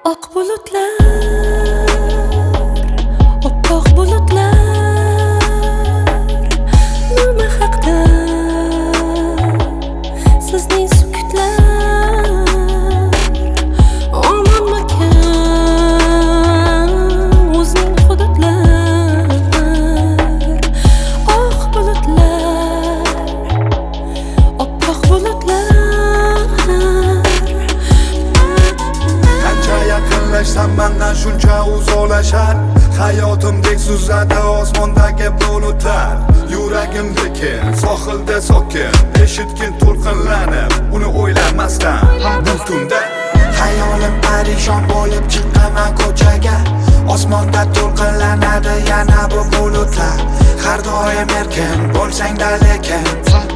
Oq bulutlar, oppoq bulutlar, nima haqda sizning sukutlar? Omonmikan o'zning hududlar? Oq bulutlar, oppoq bulutlar. Yaqinlashsam mendan shuncha uzoqlashar, hayotimdek suzadi osmondagi bulutlar. Yuragim lekin sohilda sokin, eshitgin to'lqinlanib uni o'ylamasdan bu tunda Hayolim parishon bo'lib chiqqaman ko'chaga. Osmonda to'lqinlanadi yana bu bulutlar. Har doim erkin bo'lsang-da lekin